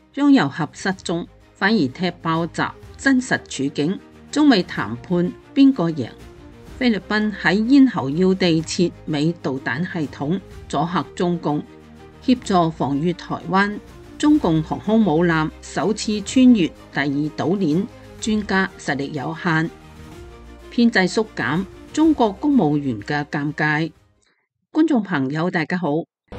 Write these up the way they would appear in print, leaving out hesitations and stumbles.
張又俠失蹤，反而踢爆習真實處境。中美談判邊個贏？菲律賓喺咽喉要地設美導彈系統，阻嚇中共，協助防禦台灣。中共航空母艦首次穿越第二島鏈，專家實力有限。編制縮減，中國公務員嘅尷尬。觀眾朋友大家好。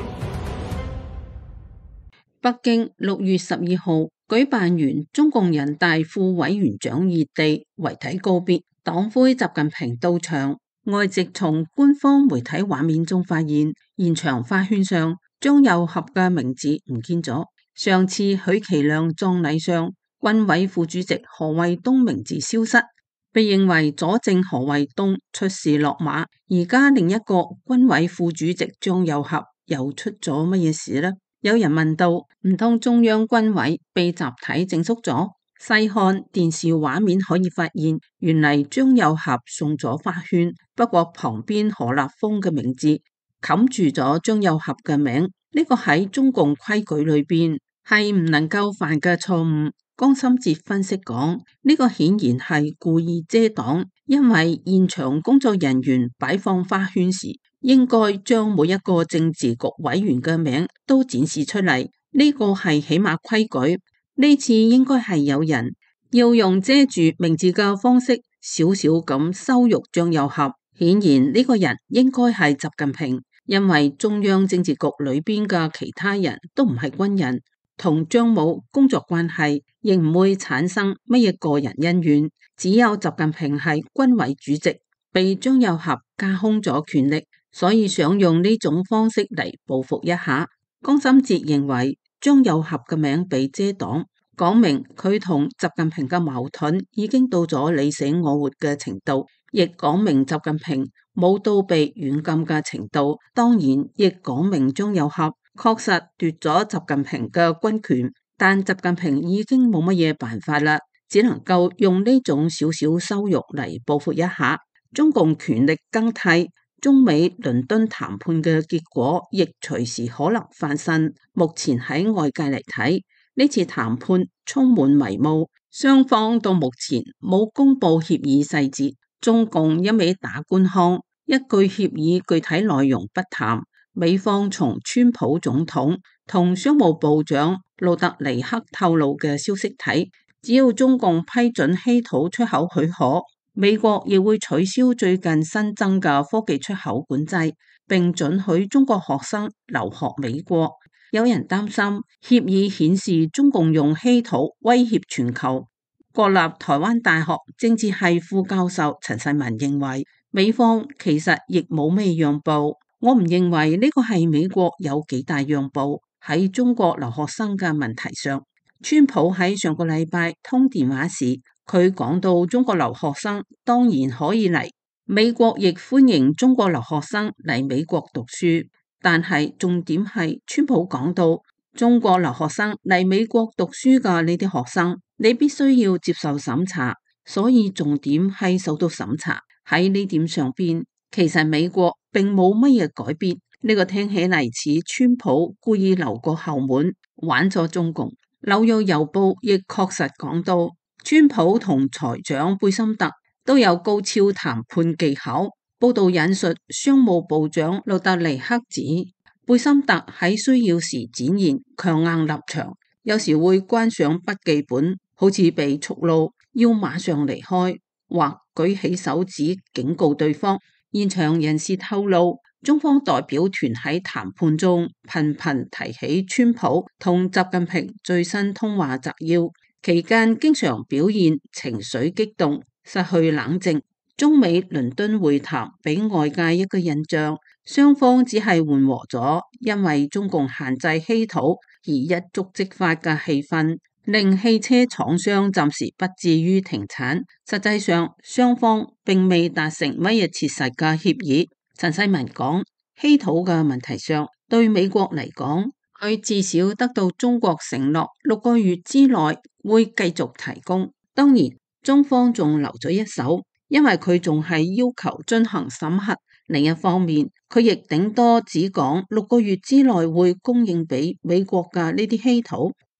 北京6月12號舉辦完中共人大副委員長熱地遺體告別，黨魁習近平到場。外籍從官方媒體畫面中發現，現場花圈上張又俠嘅名字唔見咗。上次許其亮葬禮上，軍委副主席何衛東名字消失，被認為佐證何衛東出事落馬。而家另一個軍委副主席張又俠又出咗乜嘢事呢？有人問到，唔通中央軍委被集體整肅咗？細看電視畫面可以發現，原嚟張又俠送咗花圈，不過旁邊何立峰嘅名字冚住咗張又俠嘅名，呢個喺中共規矩裏邊係唔能夠犯嘅錯誤。江心哲分析講，呢個顯然係故意遮擋，因為現場工作人員擺放花圈時，應該將每一個政治局委員嘅名都展示出嚟，呢個係起碼規矩。呢次應該係有人要用遮住名字嘅方式，少少咁羞辱張又俠。顯然呢個人應該係習近平，因為中央政治局裏邊嘅其他人都唔係軍人，同張武工作關係亦唔會產生乜嘢個人恩怨。只有習近平係軍委主席，被張又俠架空咗權力，所以想用呢種方式嚟報復一下。江心哲認為張又俠嘅名被遮擋，講明佢同習近平嘅矛盾已經到咗你死我活嘅程度，亦講明習近平冇到被軟禁嘅程度。當然亦講明張又俠確實奪咗習近平嘅軍權，但習近平已經冇乜嘢辦法啦，只能夠用呢種少少羞辱嚟報復一下。中共權力更替，中美倫敦談判嘅結果亦隨時可能翻身。目前喺外界嚟睇，呢次談判充滿迷霧，雙方到目前冇公布協議細節，中共一味打官腔，一句協議具體內容不談。美方從川普總統同商務部長路德尼克透露嘅消息睇，只要中共批准稀土出口許可，美國亦會取消最近新增嘅科技出口管制，並准許中國學生留學美國。有人擔心協議顯示中共用稀土威脅全球。國立台灣大學政治系副教授陳世文認為，美方其實亦冇咩讓步。我唔認為呢個係美國有幾大讓步。喺中國留學生嘅問題上，川普喺上個禮拜通電話時，佢講到中國留學生當然可以嚟，美國亦歡迎中國留學生嚟美國讀書，但係重點係川普講到中國留學生嚟美國讀書嘅呢啲學生，你必須要接受審查，所以重點係受到審查。喺呢點上邊，其實美國並冇乜嘢改變。呢個聽起嚟似川普故意留個後門玩咗中共。紐約郵報亦確實講到，川普同財長貝森特都有高超談判技巧。報道引述商務部長路德尼克指，貝森特喺需要時展現強硬立場，有時會關上筆記本，好似被觸怒要馬上離開，或舉起手指警告對方。現場人士透露，中方代表團喺談判中頻頻提起川普同習近平最新通話摘要，期間經常表現情緒激動，失去冷靜。中美倫敦會談俾外界一個印象，雙方只係緩和咗因為中共限制稀土而一觸即發嘅氣氛，令汽車廠商暫時不至於停產。實際上雙方並未達成乜嘢切實嘅協議。陳世文講，稀土嘅問題上，對美國嚟講，佢至少得到中國承諾6個月之內會繼續提供。當然中方仲留咗一手，因為佢仲係要求進行審核。另一方面，佢亦頂多只講6個月之內會供應俾美國嘅呢啲稀土，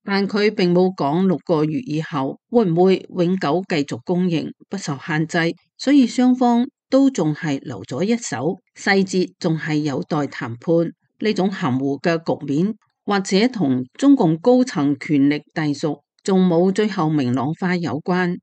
但佢並冇講6個月以後會唔會永久繼續供應，不受限制，所以雙方都仲係留咗一手，細節仲係有待談判。呢種含糊嘅局面，或者同中共高層權力隸屬仲冇最後明朗化有關。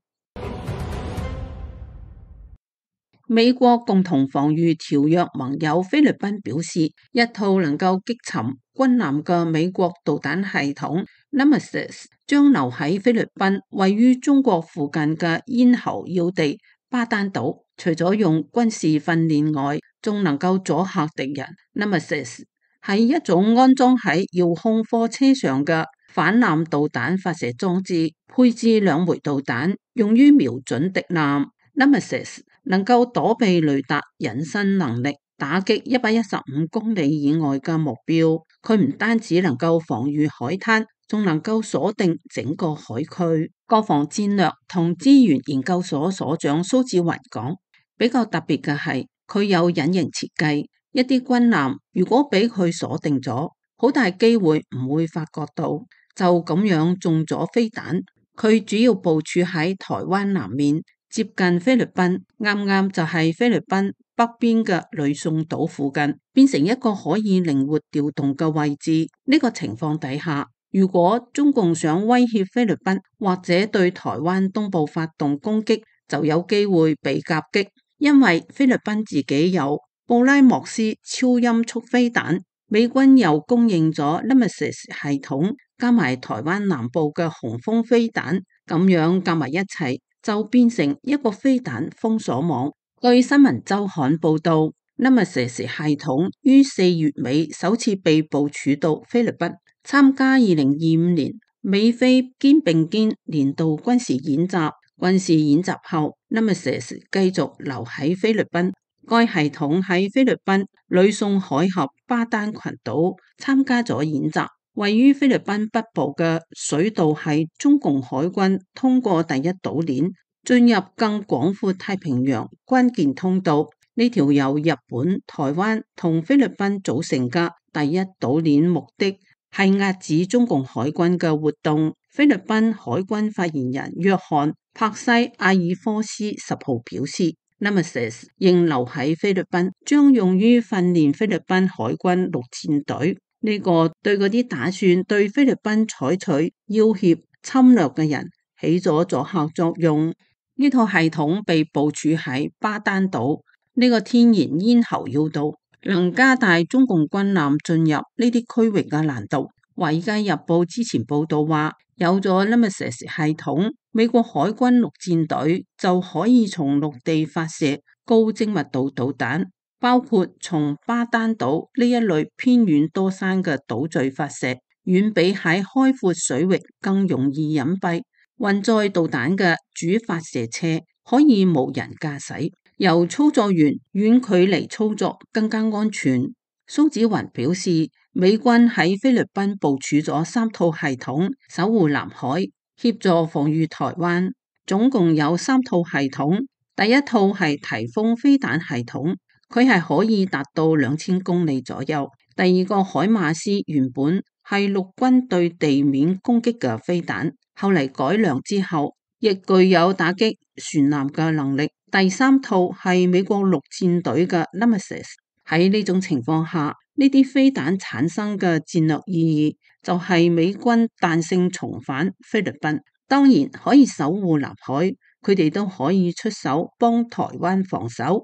美國共同防禦條約盟友菲律賓表示，一套能夠擊沉軍艦嘅美國導彈系統 Nemesis 將留喺菲律賓位於中國附近嘅咽喉要地巴丹島。除咗用軍事訓練外，仲能夠阻嚇敵人。Nemesis 係一種安裝喺遙控貨車上嘅反艦導彈發射裝置，配置2枚導彈，用於瞄準敵艦。Nemesis 能夠躲避雷達隱身能力，打擊115公里以外嘅目標。佢唔單止能夠防禦海灘，仲能夠鎖定整個海區。國防戰略同資源研究所所長蘇子雲講，比較特別嘅係佢有隱形設計，一啲軍艦如果俾佢鎖定咗，好大機會唔會發覺到，就咁樣中咗飛彈。佢主要部署喺台灣南面，接近菲律賓，啱啱就係菲律賓北邊嘅呂宋島附近，變成一個可以靈活調動嘅位置。呢個情況底下，如果中共想威脅菲律賓或者對台灣東部發動攻擊，就有機會被夾擊，因為菲律賓自己有布拉莫斯超音速飛彈，美軍又供應咗 Nemesis 系統，加埋台灣南部嘅雄風飛彈，咁樣夾埋一齊，就變成一個飛彈封鎖網。據新聞週刊報道，Nemesis 系統於4月尾首次被部署到菲律賓，參加2025年美菲肩並肩年度軍事演習。軍事演習後，Nemesis 繼續留喺菲律賓。該系統喺菲律賓呂宋海峽巴丹群島參加咗演習。位於菲律賓北部嘅水道係中共海軍通過第一島鏈進入更廣闊太平洋關鍵通道。呢條由日本、台灣同菲律賓組成嘅第一島鏈，目的係遏止中共海軍嘅活動。菲律賓海軍發言人約翰帕西阿爾科斯10號表示，Nemesis 仍留喺菲律賓，將用於訓練菲律賓海軍陸戰隊。呢個對嗰啲打算對菲律賓採取要挾侵略嘅人起咗阻嚇作用。呢套系統被部署喺巴丹島呢個天然咽喉要道，能加大中共軍艦進入呢啲區域嘅難度。華爾街日報之前報道話，有咗 Nemesis 系統，美國海軍陸戰隊就可以從陸地發射高精密度導彈，包括從巴丹島呢一類偏遠多山嘅島嶼發射，遠比喺開闊水域更容易隱蔽。運載導彈嘅主發射車可以無人駕駛，由操作員遠距離操作更加安全。蘇子雲表示，美軍喺菲律賓部署咗3套系統，守護南海，協助防禦台灣，總共有3套系統。第一套係颱風飛彈系統，佢係可以達到2000公里左右。第二個海馬斯原本係陸軍對地面攻擊嘅飛彈，後嚟改良之後，亦具有打擊船艦嘅能力。第3套係美國陸戰隊嘅 Nemesis。喺呢種情況下，呢啲飛彈產生嘅戰略意義就係美軍彈性重返菲律賓，當然可以守護南海，佢哋都可以出手幫台灣防守。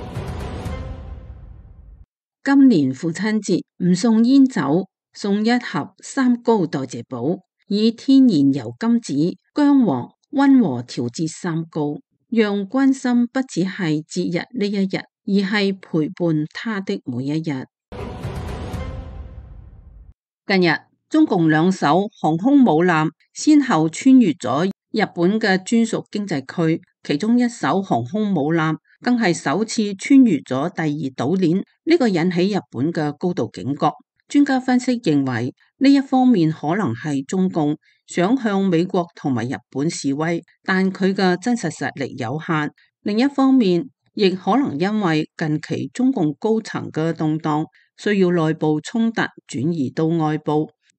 今年父親節唔送煙酒，送一盒三高代謝寶，以天然油甘子、薑黃溫和調節三高，讓關心不只係節日呢一日，而係陪伴他的每一日。近日，中共2艘航空母艦先後穿越咗日本嘅專屬經濟區，其中一艘航空母艦更係首次穿越咗第2島鏈，呢個引起日本嘅高度警覺。專家分析認為，呢一方面可能係中共想向美國同埋日本示威，但佢嘅真實實力有限；另一方面，亦可能因為近期中共高層嘅動盪，需要內部衝突轉移到外部，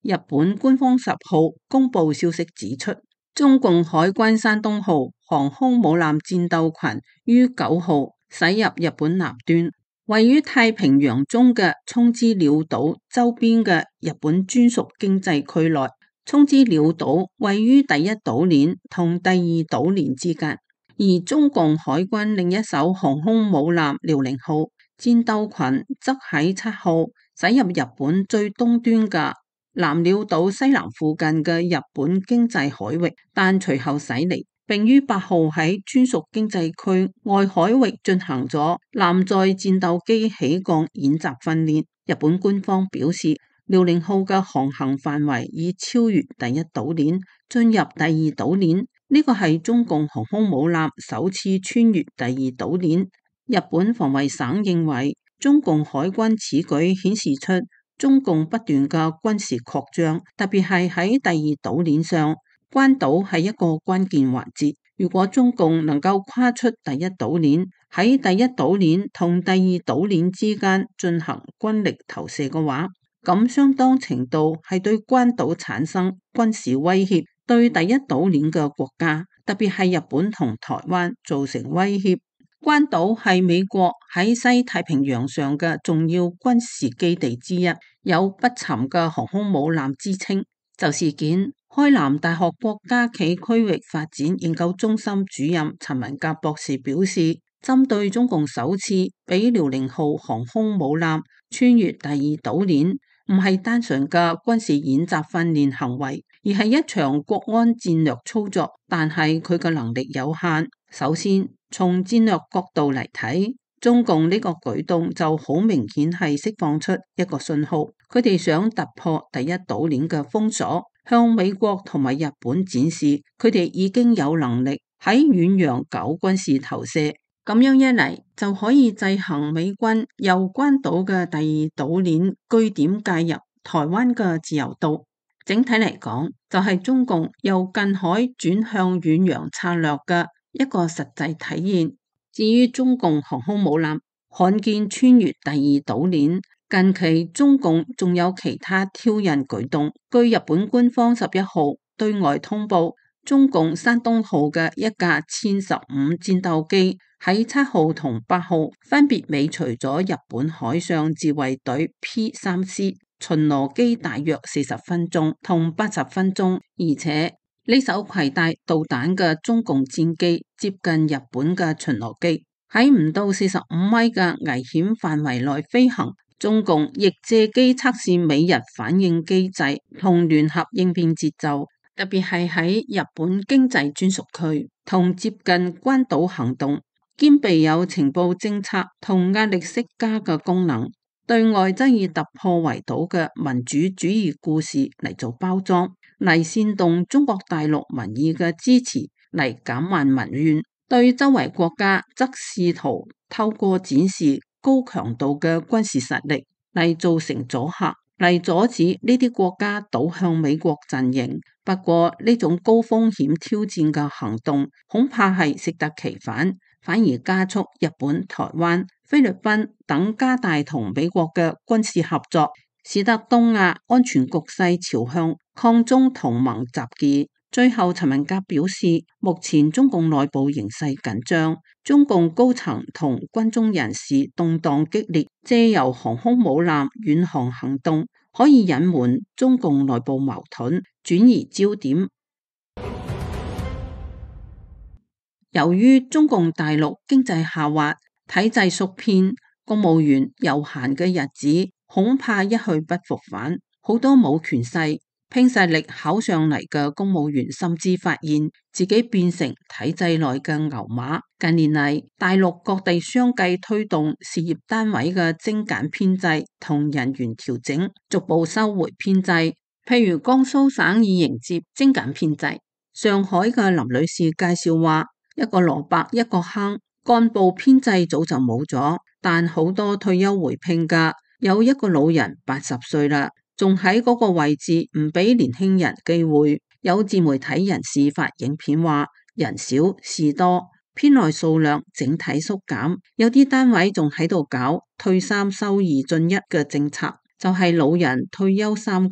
日本官方10號公布消息指出，中共海軍山東號航空母艦戰鬥群於9號駛入日本南端，位於太平洋中嘅沖之鳥島周邊嘅日本專屬經濟區內。沖之鳥島位於第一島鏈同第二島鏈之間，而中共海軍另一艘航空母艦遼寧號戰鬥群則喺7號駛入日本最東端嘅南鳥島西南附近嘅日本經濟海域，但隨後駛離，並於8號喺專屬經濟區外海域進行咗艦載戰鬥機起降演習訓練。日本官方表示，遼寧號嘅航行範圍已超越第一島鏈，進入第二島鏈。呢個係中共航空母艦首次穿越第二島鏈。日本防衛省認為，中共海軍此舉顯示出中共不斷嘅軍事擴張，特別係喺第二島鏈上，關島係一個關鍵環節。如果中共能夠跨出第一島鏈，喺第一島鏈同第二島鏈之間進行軍力投射嘅話，咁相當程度係對關島產生軍事威脅，對第一島鏈嘅國家，特別係日本同台灣造成威脅。關島係美國喺西太平洋上嘅重要軍事基地之一，有不沉嘅航空母艦之稱。就事件，開南大學國家暨區域發展研究中心主任陳文甲博士表示，針對中共首次俾遼寧號航空母艦穿越第二島鏈，唔係單純嘅軍事演習訓練行為，而係一場國安戰略操作，但係佢嘅能力有限。首先，從戰略角度嚟睇，中共呢個舉動就好明顯係釋放出一個信號，佢哋想突破第一島鏈嘅封鎖，向美國同埋日本展示佢哋已經有能力喺遠洋搞軍事投射，咁樣一嚟就可以制衡美軍由關島嘅第二島鏈據點介入台灣嘅自由度。整體嚟講，就係中共由近海轉向遠洋策略嘅一個實際體現。至於中共航空母艦罕見穿越第二島鏈，近期中共仲有其他挑釁舉動。據日本官方11號對外通報，中共山東號嘅一架殲15戰鬥機喺7號同8號分別尾隨咗日本海上自衛隊 P3C 巡邏機大約40分鐘同80分鐘，而且呢艘攜帶導彈嘅中共戰機接近日本嘅巡邏機，喺唔到45米嘅危險範圍內飛行。中共亦借機測試美日反應機制同聯合應變節奏，特別係喺日本經濟專屬區同接近關島行動，兼備有情報偵察同壓力釋加嘅功能。對外則以突破圍堵嘅民主主義故事嚟做包裝，嚟煽動中國大陸民意嘅支持，嚟減慢民怨；對周圍國家則試圖透過展示高強度嘅軍事實力嚟造成阻嚇，嚟阻止呢啲國家倒向美國陣營。不過呢種高風險挑戰嘅行動，恐怕係適得其反，反而加速日本、台灣、菲律賓等加大同美國嘅軍事合作，使得東亞安全局勢朝向抗中同盟集結。最後，陳文甲表示，目前中共內部形勢緊張，中共高層同軍中人士動盪激烈，借由航空母艦遠航行動，可以隱瞞中共內部矛盾，轉移焦點。由於中共大陸經濟下滑，體制縮編，公務員悠閒嘅日子恐怕一去不復返。好多冇權勢、拼實力考上嚟嘅公務員，甚至發現自己變成體制內嘅牛馬。近年嚟，大陸各地相繼推動事業單位嘅精簡編制同人員調整，逐步收回編制。譬如江蘇省已迎接精簡編制。上海嘅林女士介紹話，一個蘿蔔一個坑，幹部編制早就冇咗，但好多退休回聘㗎，有一個老人80歲啦，仲喺嗰個位置，唔俾年輕人機會。有自媒體人士發影片話，人少事多，編內數量整體縮減，有啲單位仲喺度搞退3收2進1嘅政策，就係老人退休3個，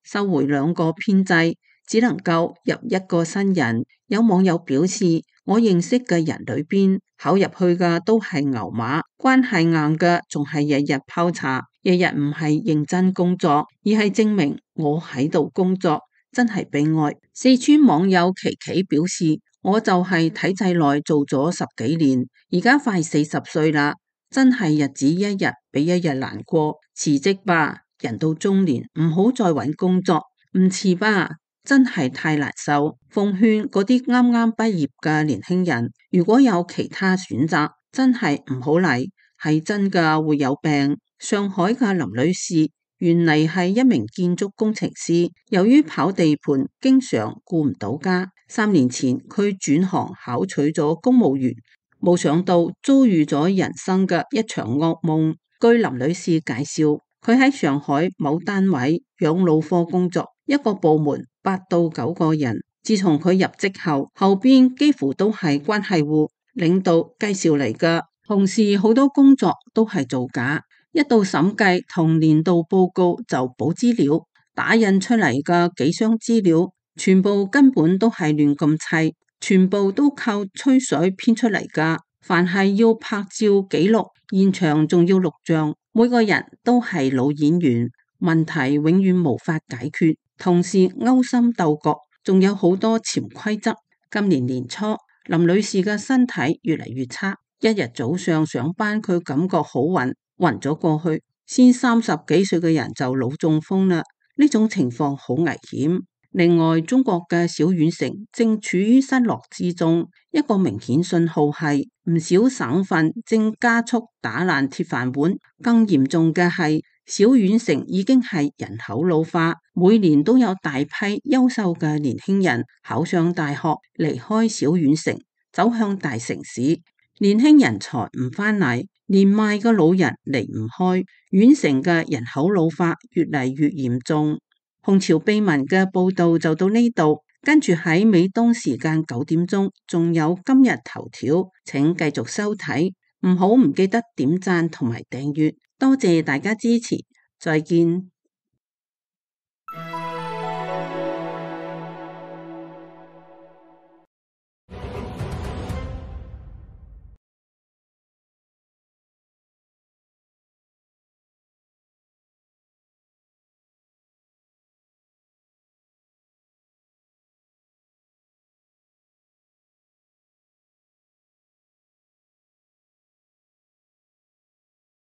收回2個編制，只能夠入1個新人。有網友表示，我認識嘅人裏邊，考入去嘅都係牛馬，關係硬嘅仲係日日泡茶，日日唔係認真工作，而係證明我喺度工作，真係悲哀。四川網友琪琪表示，我就係體制內做咗10幾年，而家快40歲啦，真係日子一日比一日難過，辭職吧，人到中年唔好再揾工作，唔辭吧，真係太難受。奉勸嗰啲啱啱畢業嘅年輕人，如果有其他選擇，真係唔好嚟，係真㗎會有病。上海嘅林女士原嚟係一名建築工程師，由於跑地盤經常顧唔到家，3年前佢轉行考取咗公務員，冇想到遭遇咗人生嘅一場噩夢。據林女士介紹，佢喺上海某單位養老科工作，一個部門8到9個人。自從佢入職後，後邊幾乎都係關係戶，領導介紹嚟嘅，同時好多工作都係造假。一到審計同年度報告就補資料，打印出嚟嘅幾箱資料，全部根本都係亂咁砌，全部都靠吹水編出嚟㗎。凡係要拍照記錄，現場仲要錄像，每個人都係老演員，問題永遠無法解決，同時勾心鬥角，仲有好多潛規則。今年年初，林女士嘅身體越嚟越差，一日早上上班佢感覺好暈咗過去，先30幾歲嘅人就腦中風啦，呢種情況好危險。另外，中國嘅小縣城正處於失落之中，一個明顯信號係唔少省份正加速打爛鐵飯碗。更嚴重嘅係，小縣城已經係人口老化，每年都有大批優秀嘅年輕人考上大學，離開小縣城，走向大城市。年輕人才唔返嚟，年邁嘅老人離唔開，縣城嘅人口老化越嚟越嚴重。紅潮秘聞嘅報道就到呢度，跟住喺美東時間9點鐘，仲有今日頭條，請繼續收睇，唔記得點讚同埋訂閱，多謝大家支持，再見。